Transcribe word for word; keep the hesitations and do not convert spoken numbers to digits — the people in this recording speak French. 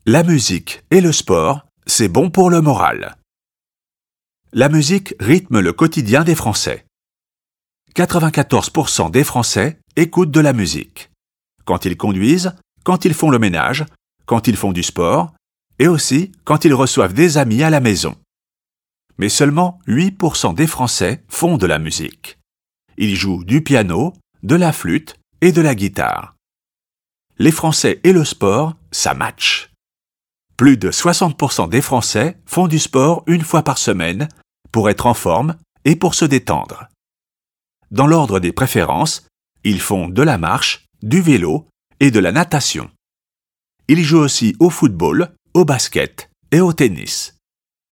La musique et le sport, c'est bon pour le moral. La musique rythme le quotidien des Français. quatre-vingt-quatorze pour cent des Français écoutent de la musique. Quand ils conduisent, quand ils font le ménage, quand ils font du sport, et aussi quand ils reçoivent des amis à la maison. Mais seulement huit pour cent des Français font de la musique. Ils jouent du piano, de la flûte et de la guitare. Les Français et le sport, ça match. Plus de soixante pour cent des Français font du sport une fois par semaine pour être en forme et pour se détendre. Dans l'ordre des préférences, ils font de la marche, du vélo et de la natation. Ils jouent aussi au football, au basket et au tennis.